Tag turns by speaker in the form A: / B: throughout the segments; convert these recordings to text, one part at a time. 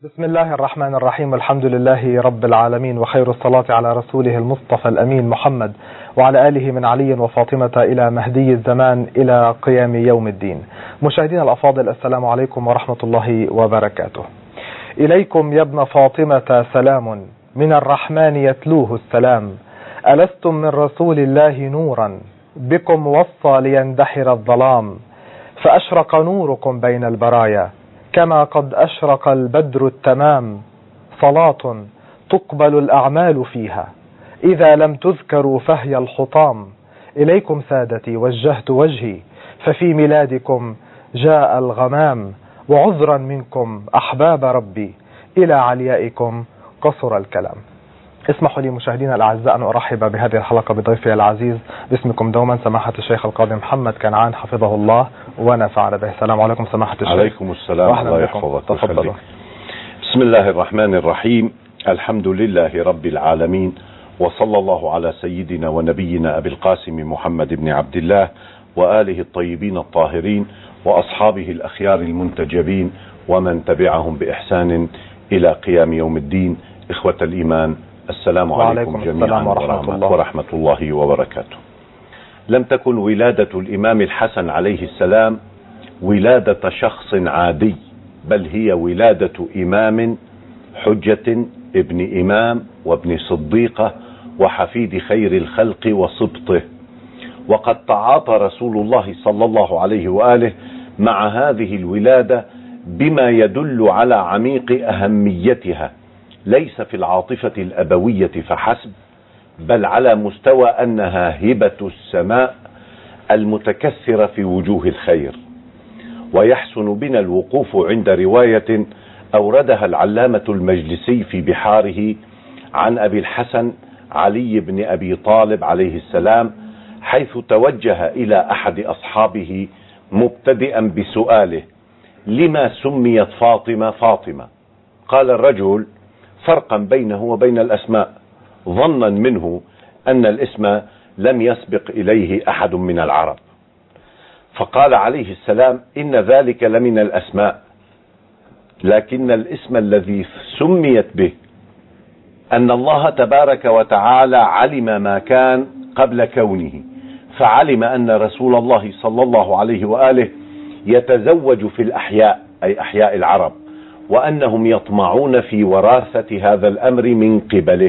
A: بسم الله الرحمن الرحيم. الحمد لله رب العالمين، وخير الصلاة على رسوله المصطفى الأمين محمد وعلى آله من علي وفاطمة إلى مهدي الزمان إلى قيام يوم الدين. مشاهدينا الأفاضل، السلام عليكم ورحمة الله وبركاته. إليكم يا ابن فاطمة سلام من الرحمن يتلوه السلام. ألستم من رسول الله نورا بكم وصى ليندحر الظلام. فأشرق نوركم بين البرايا كما قد أشرق البدر التمام. صلاة تقبل الأعمال فيها إذا لم تذكروا فهي الحطام. إليكم سادتي وجهت وجهي ففي ميلادكم جاء الغمام. وعذرا منكم أحباب ربي إلى عليائكم قصر الكلام. اسمحوا لي مشاهدينا الأعزاء أن أرحب بهذه الحلقة بضيفي العزيز باسمكم دوما سماحة الشيخ القاضي محمد كنعان حفظه الله ونفعنا به. السلام عليكم سماحة الشيخ.
B: عليكم السلام، الله يحفظك.
A: تفضلوا.
B: بسم الله الرحمن الرحيم. الحمد لله رب العالمين، وصلى الله على سيدنا ونبينا أبي القاسم محمد بن عبد الله وآله الطيبين الطاهرين وأصحابه الأخيار المنتجبين ومن تبعهم بإحسان إلى قيام يوم الدين. إخوة الإيمان، السلام عليكم جميعا ورحمة الله وبركاته. لم تكن ولادة الإمام الحسن عليه السلام ولادة شخص عادي، بل هي ولادة إمام حجة ابن إمام وابن صديقة وحفيد خير الخلق وصبطه. وقد تعاطى رسول الله صلى الله عليه وآله مع هذه الولادة بما يدل على عميق أهميتها، ليس في العاطفة الأبوية فحسب، بل على مستوى أنها هبة السماء المتكثرة في وجوه الخير. ويحسن بنا الوقوف عند رواية أوردها العلامة المجلسي في بحاره عن أبي الحسن علي بن أبي طالب عليه السلام، حيث توجه إلى أحد أصحابه مبتدئا بسؤاله: لما سميت فاطمة فاطمة؟ قال الرجل فرقا بينه وبين الأسماء، ظنا منه أن الاسم لم يسبق إليه أحد من العرب. فقال عليه السلام: إن ذلك لمن الأسماء، لكن الاسم الذي سميت به أن الله تبارك وتعالى علم ما كان قبل كونه، فعلم أن رسول الله صلى الله عليه وآله يتزوج في الأحياء، أي أحياء العرب، وأنهم يطمعون في وراثة هذا الأمر من قبله.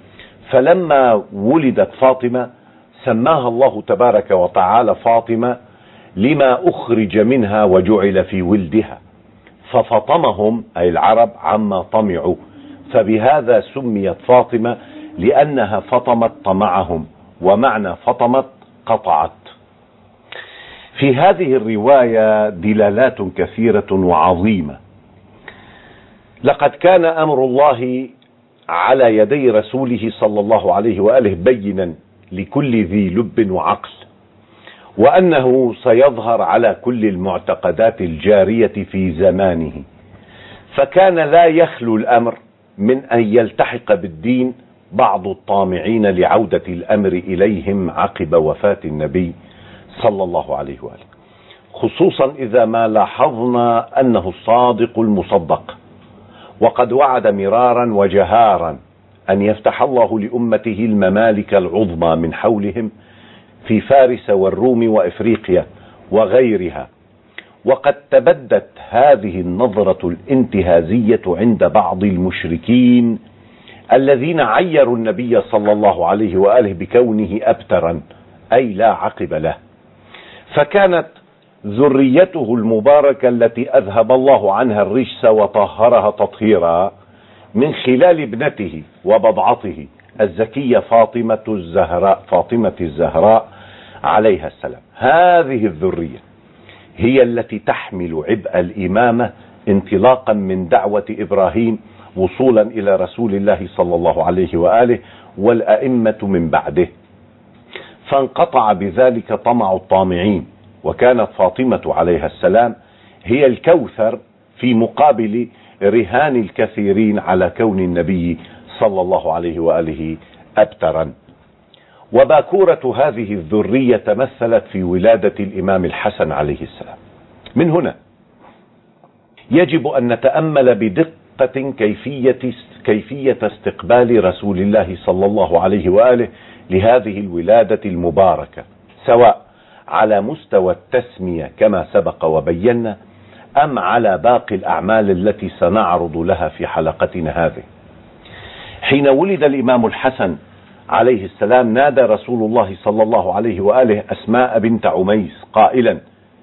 B: فلما ولدت فاطمة سماها الله تبارك وتعالى فاطمة لما أخرج منها وجعل في ولدها، ففطمهم أي العرب عما طمعوا، فبهذا سميت فاطمة لأنها فطمت طمعهم، ومعنى فطمت قطعت. في هذه الرواية دلالات كثيرة وعظيمة. لقد كان أمر الله على يدي رسوله صلى الله عليه وآله بينا لكل ذي لب وعقل، وأنه سيظهر على كل المعتقدات الجارية في زمانه، فكان لا يخلو الأمر من أن يلتحق بالدين بعض الطامعين لعودة الأمر إليهم عقب وفاة النبي صلى الله عليه وآله، خصوصا إذا ما لاحظنا أنه الصادق المصدق، وقد وعد مرارا وجهارا أن يفتح الله لأمته الممالك العظمى من حولهم في فارس والروم وإفريقيا وغيرها. وقد تبدت هذه النظرة الانتهازية عند بعض المشركين الذين عيروا النبي صلى الله عليه وآله بكونه أبترا، أي لا عقب له. فكانت ذريته المباركة التي أذهب الله عنها الرجس وطهرها تطهيرا من خلال ابنته وبضعته الزكية فاطمة الزهراء عليها السلام. هذه الذرية هي التي تحمل عبء الإمامة انطلاقا من دعوة إبراهيم وصولا إلى رسول الله صلى الله عليه وآله والأئمة من بعده. فانقطع بذلك طمع الطامعين، وكانت فاطمة عليها السلام هي الكوثر في مقابل رهان الكثيرين على كون النبي صلى الله عليه وآله أبترا. وباكورة هذه الذرية تمثلت في ولادة الإمام الحسن عليه السلام. من هنا يجب أن نتأمل بدقة بدقة كيفية استقبال رسول الله صلى الله عليه وآله لهذه الولادة المباركة، سواء على مستوى التسمية كما سبق وبينا، أم على باقي الأعمال التي سنعرض لها في حلقتنا هذه. حين ولد الإمام الحسن عليه السلام نادى رسول الله صلى الله عليه وآله أسماء بنت عميس قائلا: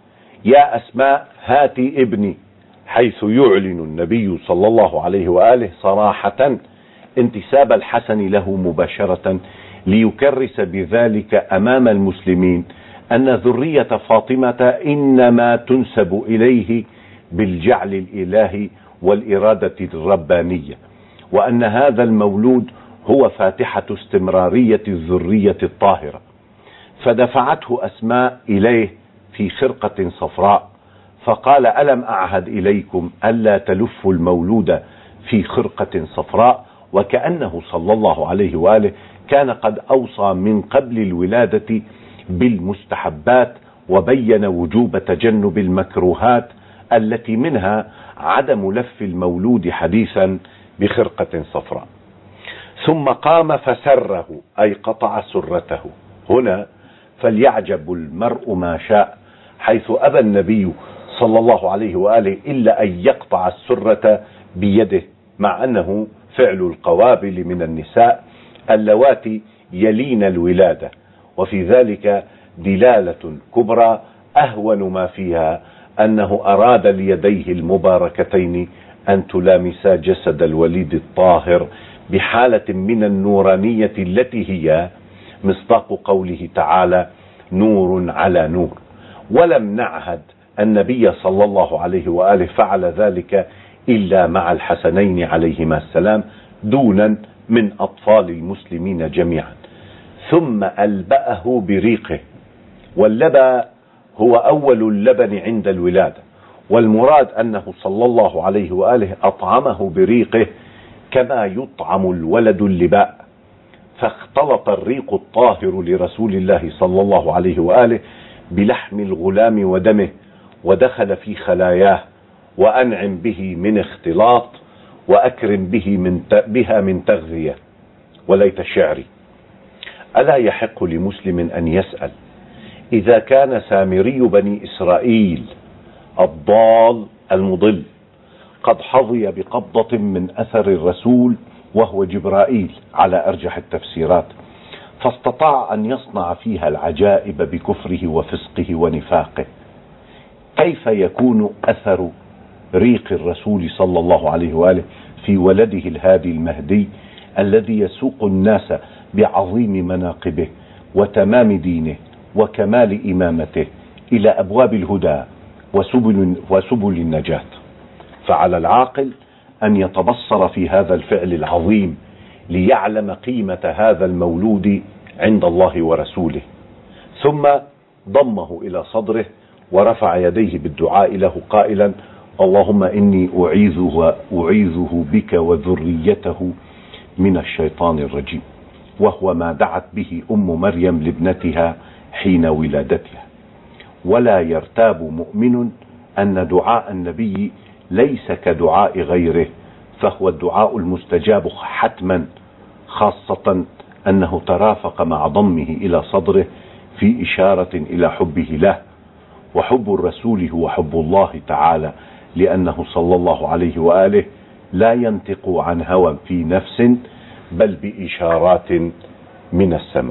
B: يا أسماء هاتي ابني، حيث يعلن النبي صلى الله عليه وآله صراحة انتساب الحسن له مباشرة، ليكرس بذلك أمام المسلمين أن ذرية فاطمة إنما تنسب إليه بالجعل الإلهي والإرادة الربانية، وأن هذا المولود هو فاتحة استمرارية الذرية الطاهرة. فدفعته أسماء إليه في خرقة صفراء، فقال: ألم أعهد إليكم ألا تلفوا المولود في خرقة صفراء؟ وكأنه صلى الله عليه وآله كان قد أوصى من قبل الولادة بالمستحبات، وبين وجوب تجنب المكروهات التي منها عدم لف المولود حديثا بخرقة صفراء. ثم قام فسره، أي قطع سرته. هنا فليعجب المرء ما شاء، حيث أبى النبي صلى الله عليه وآله إلا أن يقطع السرة بيده، مع أنه فعل القوابل من النساء اللواتي يلين الولادة، وفي ذلك دلالة كبرى أهون ما فيها أنه أراد ليديه المباركتين أن تلامسا جسد الوليد الطاهر بحالة من النورانية التي هي مصداق قوله تعالى: نور على نور. ولم نعهد النبي صلى الله عليه وآله فعل ذلك إلا مع الحسنين عليهما السلام دونا من أطفال المسلمين جميعا. ثم ألبأه بريقه، واللبأ هو أول اللبن عند الولادة، والمراد أنه صلى الله عليه وآله أطعمه بريقه كما يطعم الولد اللباء. فاختلط الريق الطاهر لرسول الله صلى الله عليه وآله بلحم الغلام ودمه، ودخل في خلاياه، وأنعم به من اختلاط، وأكرم بها من تغذية. وليت شعري، ألا يحق لمسلم أن يسأل إذا كان سامري بني إسرائيل الضال المضل قد حظي بقبضة من أثر الرسول وهو جبرائيل على أرجح التفسيرات، فاستطاع أن يصنع فيها العجائب بكفره وفسقه ونفاقه، كيف يكون أثر ريق الرسول صلى الله عليه وآله في ولده الهادي المهدي الذي يسوق الناس بعظيم مناقبه وتمام دينه وكمال إمامته إلى أبواب الهدى وسبل النجاة؟ فعلى العاقل أن يتبصر في هذا الفعل العظيم ليعلم قيمة هذا المولود عند الله ورسوله. ثم ضمه إلى صدره ورفع يديه بالدعاء له قائلا: اللهم إني أعيذه بك وذريته من الشيطان الرجيم. وهو ما دعت به أم مريم لابنتها حين ولادتها. ولا يرتاب مؤمن أن دعاء النبي ليس كدعاء غيره، فهو الدعاء المستجاب حتما، خاصة أنه ترافق مع ضمه إلى صدره في إشارة إلى حبه له. وحب الرسول هو حب الله تعالى، لأنه صلى الله عليه وآله لا ينطق عن هوى في نفس، بل بإشارات من السماء.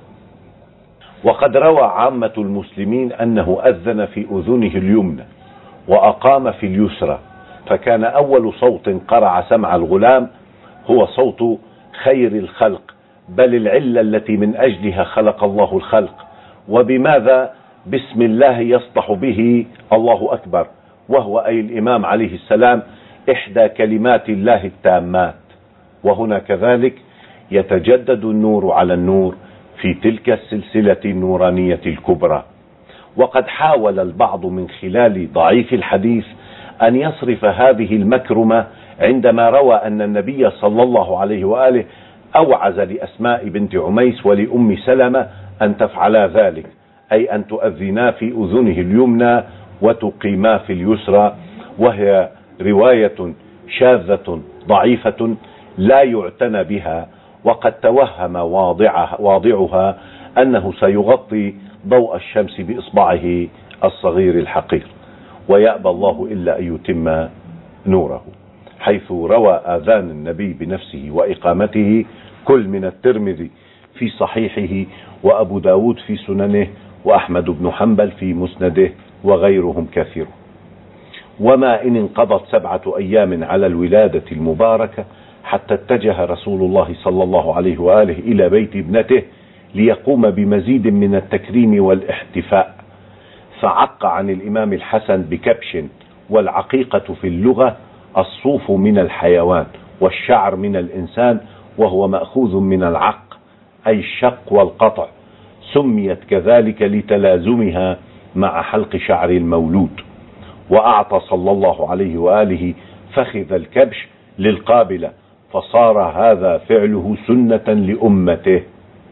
B: وقد روى عامة المسلمين أنه أذن في أذنه اليمنى وأقام في اليسرى، فكان أول صوت قرع سمع الغلام هو صوت خير الخلق، بل العلة التي من أجلها خلق الله الخلق. وبماذا؟ بسم الله يصدح به الله أكبر، وهو أي الإمام عليه السلام إحدى كلمات الله التامات. وهنا كذلك يتجدد النور على النور في تلك السلسلة النورانية الكبرى. وقد حاول البعض من خلال ضعيف الحديث أن يصرف هذه المكرمة عندما روى أن النبي صلى الله عليه وآله أوعز لأسماء بنت عميس ولأم سلمة أن تفعلا ذلك، أي أن تؤذنا في أذنه اليمنى وتقيما في اليسرى، وهي رواية شاذة ضعيفة لا يعتنى بها، وقد توهم واضعها أنه سيغطي ضوء الشمس بإصبعه الصغير الحقير، ويأبى الله إلا أن يتم نوره، حيث روى آذان النبي بنفسه وإقامته كل من الترمذي في صحيحه، وأبو داود في سننه، وأحمد بن حنبل في مسنده، وغيرهم كثير. وما إن انقضت 7 أيام على الولادة المباركة حتى اتجه رسول الله صلى الله عليه وآله إلى بيت ابنته ليقوم بمزيد من التكريم والاحتفاء، فعق عن الإمام الحسن بكبش. والعقيقة في اللغة الصوف من الحيوان والشعر من الإنسان، وهو مأخوذ من العق أي الشق والقطع، سميت كذلك لتلازمها مع حلق شعر المولود. وأعطى صلى الله عليه وآله فخذ الكبش للقابلة، فصار هذا فعله سنة لأمته.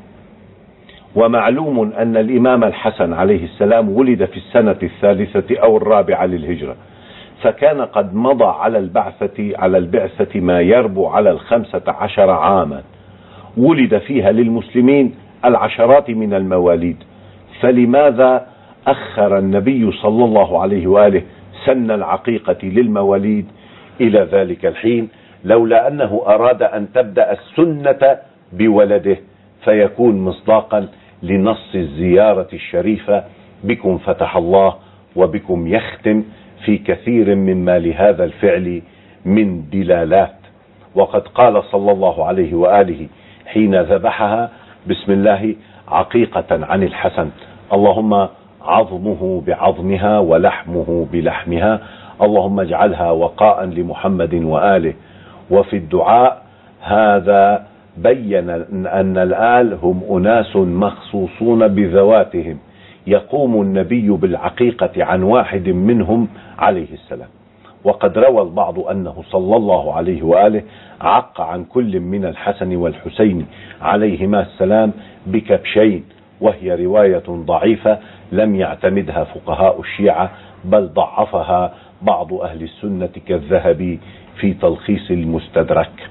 B: ومعلوم أن الإمام الحسن عليه السلام ولد في السنة 3 أو 4 للهجرة، فكان قد مضى على البعثة ما يربو على 15 عاما، ولد فيها للمسلمين العشرات من المواليد، فلماذا أخر النبي صلى الله عليه وآله سن العقيقة للمواليد إلى ذلك الحين، لولا أنه أراد أن تبدأ السنة بولده، فيكون مصداقا لنص الزيارة الشريفة: بكم فتح الله وبكم يختم، في كثير مما لهذا الفعل من دلالات. وقد قال صلى الله عليه وآله حين ذبحها: بسم الله عقيقة عن الحسن، اللهم عظمه بعظمها ولحمه بلحمها، اللهم اجعلها وقاء لمحمد وآله. وفي الدعاء هذا بين أن الآل هم أناس مخصوصون بذواتهم، يقوم النبي بالعقيقة عن واحد منهم عليه السلام. وقد روى البعض أنه صلى الله عليه وآله عق عن كل من الحسن والحسين عليهما السلام بكبشين، وهي رواية ضعيفة لم يعتمدها فقهاء الشيعة، بل ضعفها بعض أهل السنة كالذهبي في تلخيص المستدرك.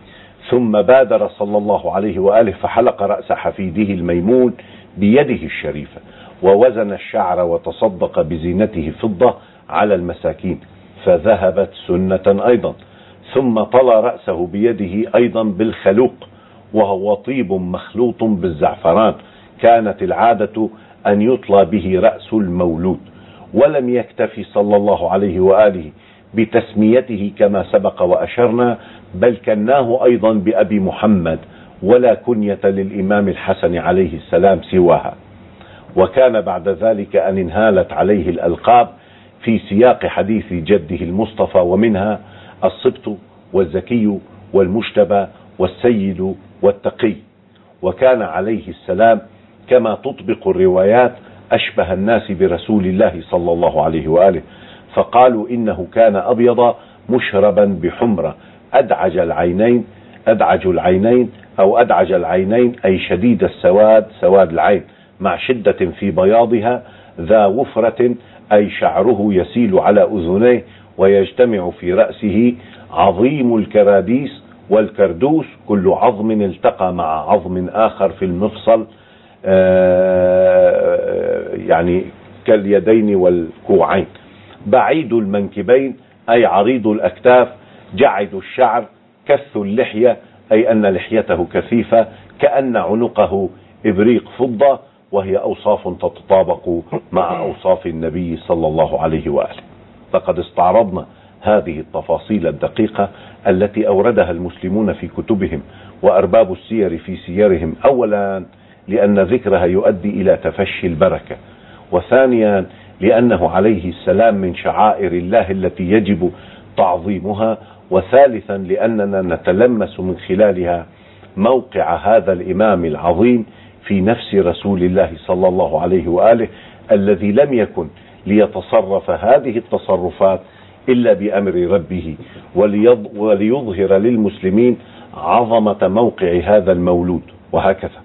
B: ثم بادر صلى الله عليه وآله فحلق رأس حفيده الميمون بيده الشريفة، ووزن الشعر وتصدق بزينته فضة على المساكين، فذهبت سنة أيضا. ثم طلى رأسه بيده أيضا بالخلوق، وهو طيب مخلوط بالزعفران، كانت العادة أن يطلى به رأس المولود. ولم يكتفي صلى الله عليه وآله بتسميته كما سبق وأشرنا، بل كناه أيضا بأبي محمد، ولا كنية للإمام الحسن عليه السلام سواها. وكان بعد ذلك أن انهالت عليه الألقاب في سياق حديث جده المصطفى، ومنها الصبت والزكي والمجتبى والسيد والتقي. وكان عليه السلام كما تطبق الروايات أشبه الناس برسول الله صلى الله عليه وآله، فقالوا إنه كان أبيض مشربا بحمرة أدعج العينين أي شديد السواد، سواد العين، مع شدة في بياضها، ذا وفرة أي شعره يسيل على أذنيه ويجتمع في رأسه، عظيم الكراديس والكردوس، كل عظم التقى مع عظم آخر في المفصل، يعني كاليدين والكوعين، بعيد المنكبين أي عريض الأكتاف، جعد الشعر، كث اللحية أي أن لحيته كثيفة، كأن عنقه إبريق فضة، وهي أوصاف تتطابق مع أوصاف النبي صلى الله عليه وآله. لقد استعرضنا هذه التفاصيل الدقيقة التي أوردها المسلمون في كتبهم وأرباب السير في سيرهم، أولا لأن ذكرها يؤدي إلى تفشي البركة، وثانيا لأنه عليه السلام من شعائر الله التي يجب تعظيمها، وثالثا لأننا نتلمس من خلالها موقع هذا الإمام العظيم في نفس رسول الله صلى الله عليه وآله، الذي لم يكن ليتصرف هذه التصرفات إلا بأمر ربه، وليظهر للمسلمين عظمة موقع هذا المولود. وهكذا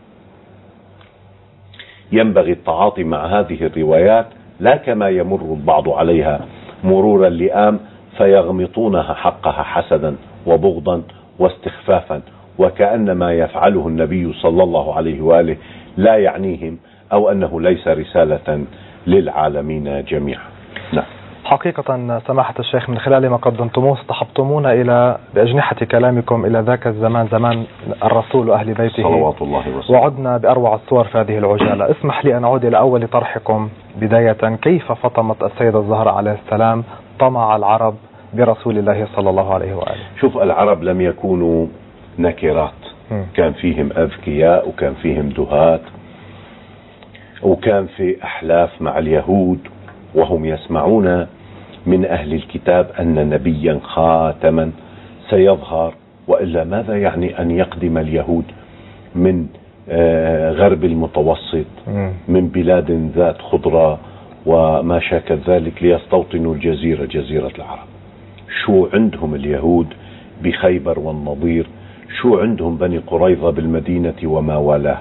B: ينبغي التعاطي مع هذه الروايات، لا كما يمر البعض عليها مرور اللئام، فيغمطونها حقها حسدا وبغضا واستخفافا، وكأن ما يفعله النبي صلى الله عليه وآله لا يعنيهم، أو أنه ليس رسالة للعالمين جميعا. نعم.
A: حقيقة سماحة الشيخ، من خلال ما قدمتموه اصطحبتمونا بأجنحة كلامكم إلى ذاك الزمان، زمان الرسول وأهل بيته
B: صلوات الله وسلم،
A: وعدنا بأروع الصور في هذه العجالة. اسمح لي أن أعود إلى أول طرحكم بداية. كيف فطمت السيدة الزهراء عليه السلام طمع العرب برسول الله صلى الله عليه وآله؟
B: شوف، العرب لم يكونوا نكرات، كان فيهم أذكياء وكان فيهم دهات، وكان في أحلاف مع اليهود وهم يسمعون من أهل الكتاب أن نبيا خاتما سيظهر، وإلا ماذا يعني أن يقدم اليهود من غرب المتوسط، من بلاد ذات خضرة وما شاكل ذلك، ليستوطنوا الجزيرة، جزيرة العرب؟ شو عندهم اليهود بخيبر والنضير؟ شو عندهم بني قريظة بالمدينة وما والاه؟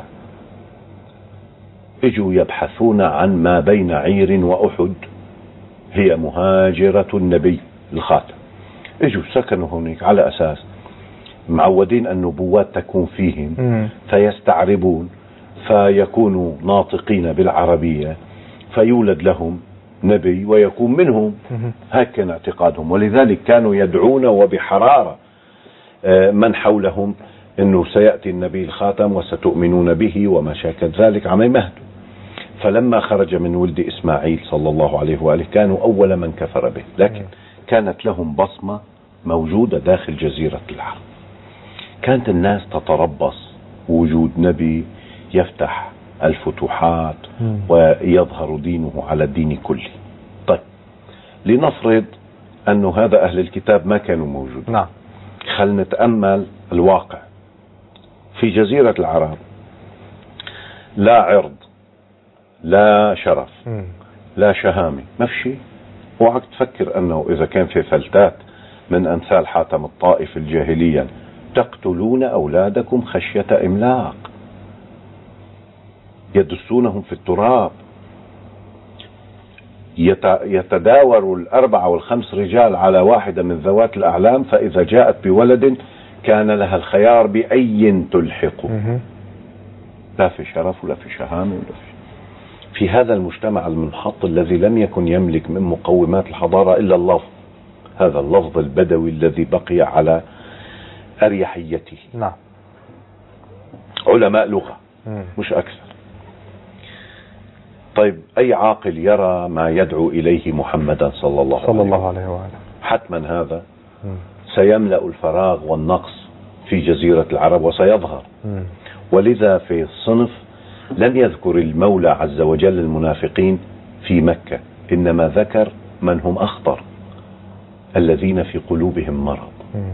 B: اجوا يبحثون عن ما بين عير وأحد، هي مهاجرة النبي الخاتم. اجوا سكنوا هناك على أساس معودين النبوات تكون فيهم، فيستعربون فيكونوا ناطقين بالعربية، فيولد لهم نبي ويكون منهم. هيك كان اعتقادهم، ولذلك كانوا يدعون وبحرارة من حولهم انه سيأتي النبي الخاتم وستؤمنون به وما شاكل ذلك عم يمهدوا. فلما خرج من ولد إسماعيل صلى الله عليه وآله كانوا أول من كفر به، لكن كانت لهم بصمة موجودة داخل جزيرة العرب. كانت الناس تتربص وجود نبي يفتح الفتوحات ويظهر دينه على الدين كله. طيب، لنفرض أنه هذا أهل الكتاب ما كانوا موجودين.
A: نعم.
B: خل نتأمل الواقع. في جزيرة العرب لا عرض، لا شرف، لا شهامة، ما في شيء. اوعك تفكر أنه إذا كان في فلتات من أمثال حاتم الطائف الجاهليا تقتلون أولادكم خشية إملاق، يدسونهم في التراب، يتداور 4 و5 رجال على واحدة من ذوات الأعلام، فإذا جاءت بولد كان لها الخيار بأي تلحق. لا في شرف ولا في شهامة ولا في هذا المجتمع المنحط الذي لم يكن يملك من مقومات الحضارة إلا اللفظ، هذا اللفظ البدوي الذي بقي على أريحيته.
A: نعم.
B: علماء لغة مش أكثر. طيب، أي عاقل يرى ما يدعو إليه محمدا صلى الله عليه وآله؟ حتما هذا سيملأ الفراغ والنقص في جزيرة العرب وسيظهر. ولذا في الصنف لم يذكر المولى عز وجل المنافقين في مكة، إنما ذكر من هم أخطر، الذين في قلوبهم مرض.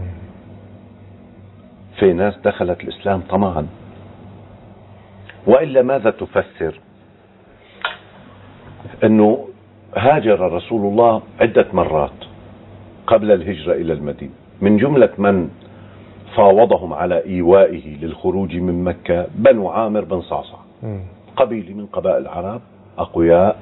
B: في ناس دخلت الإسلام طمعا، وإلا ماذا تفسر أنه هاجر رسول الله عدة مرات قبل الهجرة إلى المدينة؟ من جملة من فاوضهم على إيوائه للخروج من مكة بنو عامر بن صعصع، قبيلة من قبائل العرب أقوياء،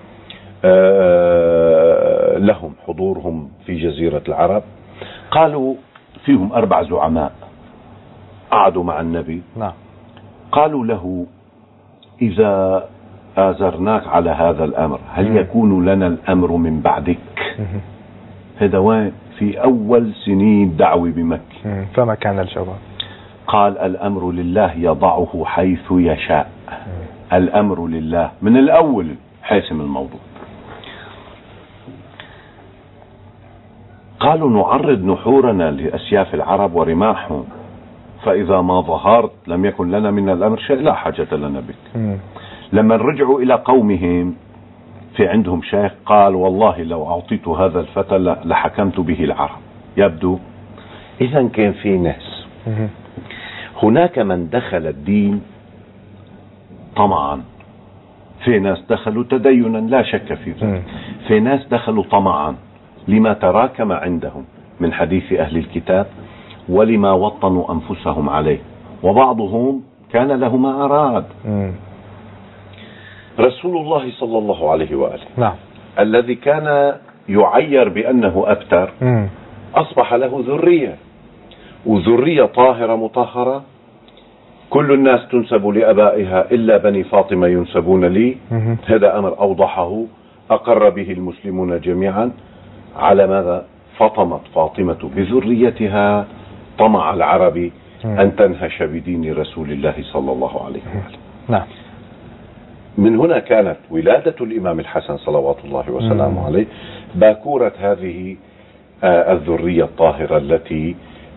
B: لهم حضورهم في جزيرة العرب. قالوا فيهم 4 زعماء قعدوا مع النبي. قالوا له: إذا آزرناك على هذا الأمر هل يكون لنا الأمر من بعدك؟ هذا وين في أول سنين دعوة بمكة.
A: فما كان الجواب؟
B: قال: الأمر لله يضعه حيث يشاء. الأمر لله من الأول، حاسم الموضوع. قالوا: نعرض نحورنا لأسياف العرب ورماحهم، فإذا ما ظهرت لم يكن لنا من الأمر شيء، لا حاجة لنا بك. لما رجعوا إلى قومهم في عندهم شيخ قال: والله لو أعطيت هذا الفتى لحكمت به العرب. يبدو إذا كان في ناس، هناك من دخل الدين طمعا، في ناس دخلوا تدينا لا شك في ذلك، في ناس دخلوا طمعا لما تراكم عندهم من حديث أهل الكتاب ولما وطنوا أنفسهم عليه، وبعضهم كان له ما أراد. رسول الله صلى الله عليه وآله الذي كان يعير بأنه أبتر أصبح له ذرية، وذرية طاهرة مطهرة. كل الناس تنسب لأبائها إلا بني فاطمة ينسبون لي. هذا أمر أوضحه أقر به المسلمون جميعا. على ماذا؟ فطمت فاطمة بذريتها طمع العرب أن تنهش بدين رسول الله صلى الله عليه وسلم.
A: نعم.
B: من هنا كانت ولادة الإمام الحسن صلوات الله وسلامه عليه باكورة هذه الذرية الطاهرة التي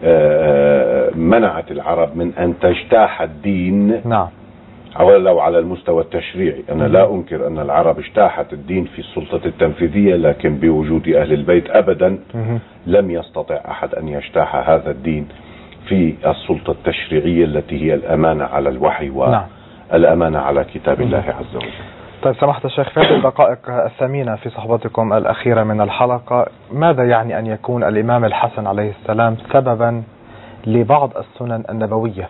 B: منعت العرب من أن تجتاح الدين.
A: نعم.
B: ولو على المستوى التشريعي. أنا لا أنكر أن العرب اجتاحت الدين في السلطة التنفيذية، لكن بوجود أهل البيت أبدا لم يستطع أحد أن يجتاح هذا الدين في السلطة التشريعية التي هي الأمانة على الوحي والأمانة على كتاب الله عز وجل.
A: طيب سماحة الشيخ، في هذه الدقائق الثمينة في صحبتكم الأخيرة من الحلقة، ماذا يعني أن يكون الإمام الحسن عليه السلام سببا لبعض السنن النبوية؟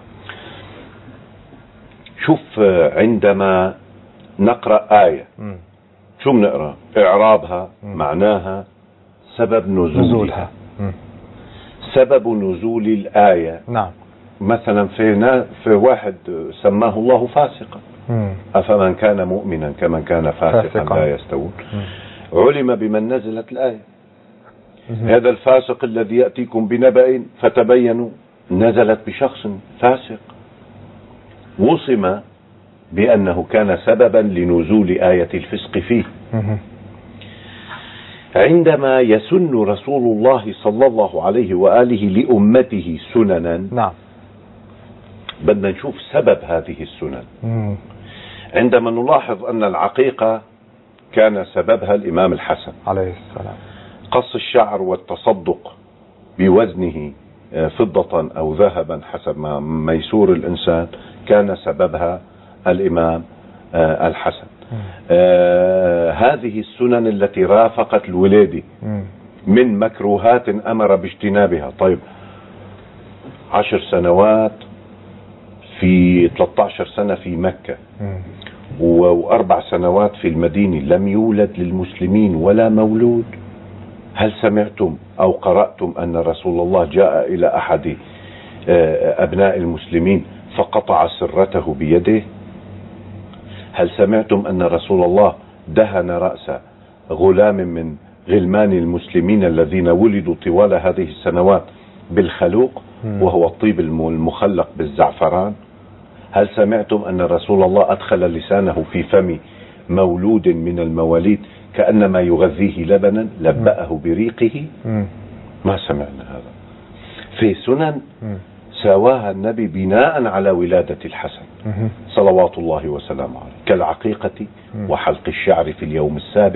B: شوف، عندما نقرأ آية شو بنقرأ؟ إعرابها، معناها، سبب نزولها. سبب نزول الآية.
A: نعم.
B: مثلا في واحد سماه الله فاسقا، أفمن كان مؤمنا كمن كان فاسقا لا يستوون. علم بمن نزلت الآية. هذا الفاسق الذي يأتيكم بنبأ فتبينوا نزلت بشخص فاسق، وصم بأنه كان سببا لنزول آية الفسق فيه. عندما يسن رسول الله صلى الله عليه وآله لأمته سننا،
A: نعم،
B: بدنا نشوف سبب هذه السنن. عندما نلاحظ أن العقيقة كان سببها الإمام الحسن
A: عليه السلام،
B: قص الشعر والتصدق بوزنه فضة أو ذهبا حسب ما ميسور الإنسان كان سببها الإمام الحسن. هذه السنن التي رافقت الولادة من مكروهات أمر باجتنابها. طيب 10 سنوات في 13 سنة في مكة و4 سنوات في المدينة لم يولد للمسلمين ولا مولود. هل سمعتم أو قرأتم أن رسول الله جاء إلى أحد أبناء المسلمين فقطع سرته بيده؟ هل سمعتم أن رسول الله دهن رأس غلام من غلمان المسلمين الذين ولدوا طوال هذه السنوات بالخلوق وهو الطيب المخلق بالزعفران؟ هل سمعتم أن رسول الله أدخل لسانه في فم مولود من المواليد كأنما يغذيه لبنا لبأه بريقه؟ ما سمعنا هذا. في سنن سواها النبي بناء على ولادة الحسن صلوات الله وسلامه عليه، كالعقيقة وحلق الشعر في اليوم السابع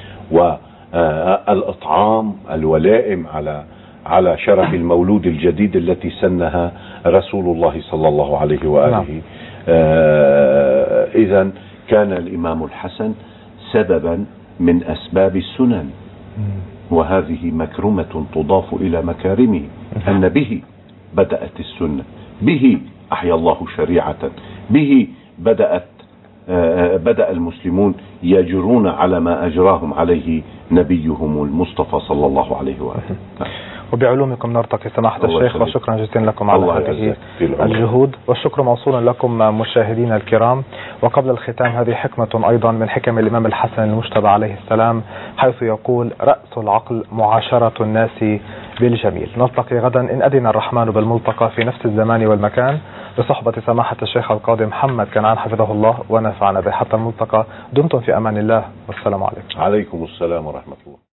B: والإطعام الولائم على شرف المولود الجديد التي سنها رسول الله صلى الله عليه وآله. إذن كان الإمام الحسن سببا من أسباب السنن، وهذه مكرمة تضاف إلى مكارمه أن به بدأت السنة، به أحيا الله شريعة، به بدأ المسلمون يجرون على ما أجراهم عليه نبيهم المصطفى صلى الله عليه وآله.
A: وبعلومكم نرتقي سماحة الشيخ، وشكرا جزيلا لكم على هذه الجهود، والشكر موصول لكم مشاهدينا الكرام. وقبل الختام هذه حكمة أيضا من حكم الإمام الحسن المجتبى عليه السلام، حيث يقول: رأس العقل معاشرة الناس بالجميل. نلتقي غدا إن أذن الرحمن بالملتقى في نفس الزمان والمكان بصحبة سماحة الشيخ القاضي محمد كنعان حفظه الله ونفعنا به. حتى الملتقى دمتم في أمان الله، والسلام عليكم.
B: عليكم السلام ورحمة الله.